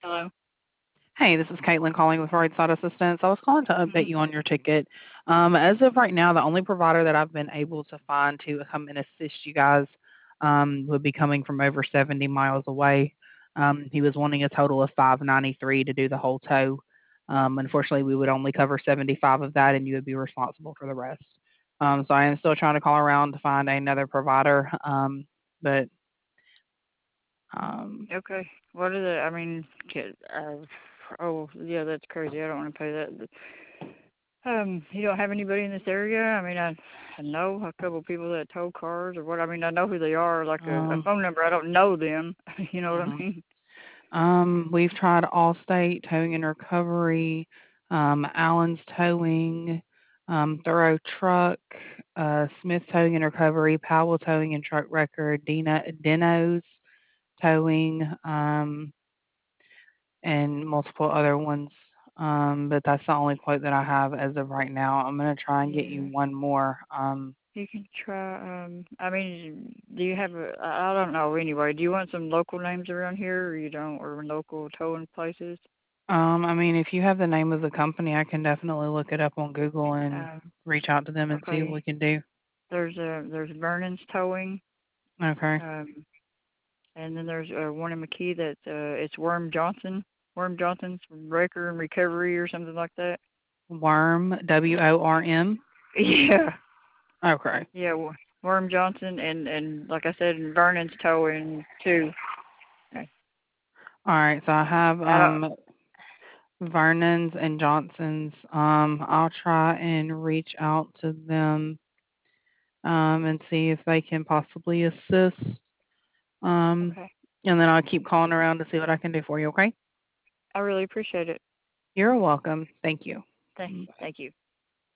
Hello? Hey, this is Caitlin calling with Roadside Assistance. I was calling to update Mhm. you on your ticket. As of right now, the only provider that I've been able to find to come and assist you guys would be coming from over 70 miles away. He was wanting a total of 593 to do the whole tow. Unfortunately, we would only cover 75 of that, and you would be responsible for the rest. So I am still trying to call around to find another provider, but um, Okay. What is it? I mean, oh, yeah, that's crazy. I don't want to pay that. You don't have anybody in this area? I mean, I know a couple people that tow cars or what. I mean, I know who they are, like a um, phone number. I don't know them. You know what I mhm. mean? We've tried Allstate Towing and Recovery, Allen's Towing, Thorough Truck, Smith Towing and Recovery, Powell Towing and Truck Record, Dino's Towing, and multiple other ones. But that's the only quote that I have as of right now. I'm gonna try and get you Yeah. one more. You can try, I mean, do you have I don't know anyway. Do you want some local names around here or you don't, or local towing places? I mean, if you have the name of the company, I can definitely look it up on Google and Um, reach out to them and see what we okay. can do. There's Vernon's Towing. Okay. Um, And then there's one in McKee that it's Worm Johnson. Worm Johnson's Breaker and Recovery or something like that. Worm, WORM? Yeah, Okay. yeah, Worm Johnson and like I said, Vernon's Towing too. I Alright, so I have, don't. Vernon's and Johnson's. I'll try and reach out to them, and see if they can possibly assist. Um, Okay, and then I'll keep calling around to see what I can do for you, okay? I really appreciate it. You're welcome. Thank you. Thank you.